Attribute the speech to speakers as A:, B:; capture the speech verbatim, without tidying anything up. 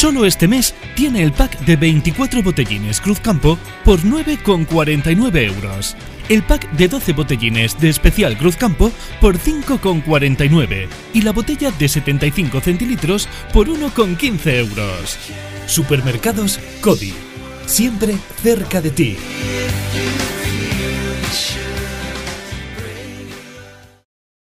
A: Solo este mes tiene el pack de veinticuatro botellines Cruzcampo por nueve con cuarenta y nueve euros. El pack de doce botellines de especial Cruzcampo por cinco con cuarenta y nueve y la botella de setenta y cinco centilitros por uno con quince euros. Supermercados Cody, siempre cerca de ti.